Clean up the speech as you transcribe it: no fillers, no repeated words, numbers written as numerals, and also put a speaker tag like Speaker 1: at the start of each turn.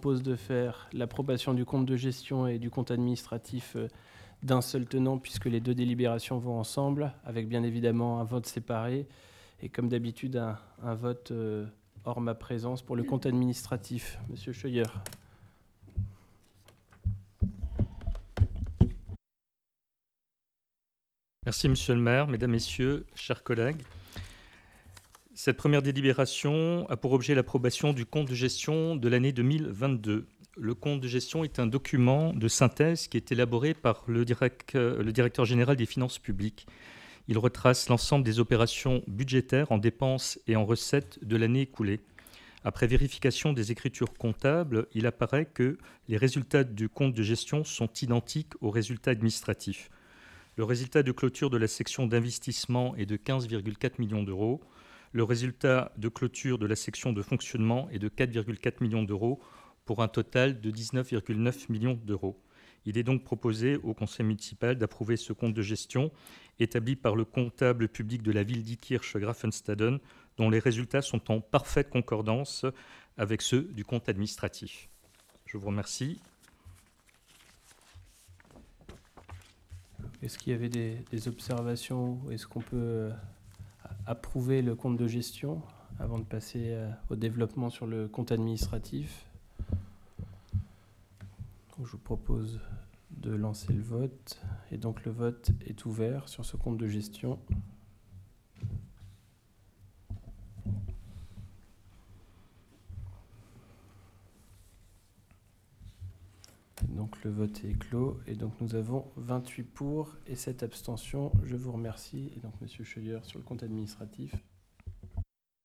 Speaker 1: propose de faire l'approbation du compte de gestion et du compte administratif d'un seul tenant, puisque les deux délibérations vont ensemble, avec bien évidemment un vote séparé, et comme d'habitude, un vote hors ma présence pour le compte administratif. Monsieur Scheuer.
Speaker 2: Merci, Monsieur le maire, Mesdames, Messieurs, chers collègues. Cette première délibération a pour objet l'approbation du compte de gestion de l'année 2022. Le compte de gestion est un document de synthèse qui est élaboré par le directeur général des finances publiques. Il retrace l'ensemble des opérations budgétaires en dépenses et en recettes de l'année écoulée. Après vérification des écritures comptables, il apparaît que les résultats du compte de gestion sont identiques aux résultats administratifs. Le résultat de clôture de la section d'investissement est de 15,4 millions d'euros. Le résultat de clôture de la section de fonctionnement est de 4,4 millions d'euros pour un total de 19,9 millions d'euros. Il est donc proposé au conseil municipal d'approuver ce compte de gestion établi par le comptable public de la ville d'Ittkirch-Grafenstaden, dont les résultats sont en parfaite concordance avec ceux du compte administratif. Je vous remercie.
Speaker 1: Est-ce qu'il y avait des observations? Est-ce qu'on peut approuver le compte de gestion avant de passer au développement sur le compte administratif? Donc, je vous propose de lancer le vote. Et donc le vote est ouvert sur ce compte de gestion. Donc le vote est clos et donc nous avons 28 pour et 7 abstentions. Je vous remercie. Et donc Monsieur Scheuer sur le compte administratif.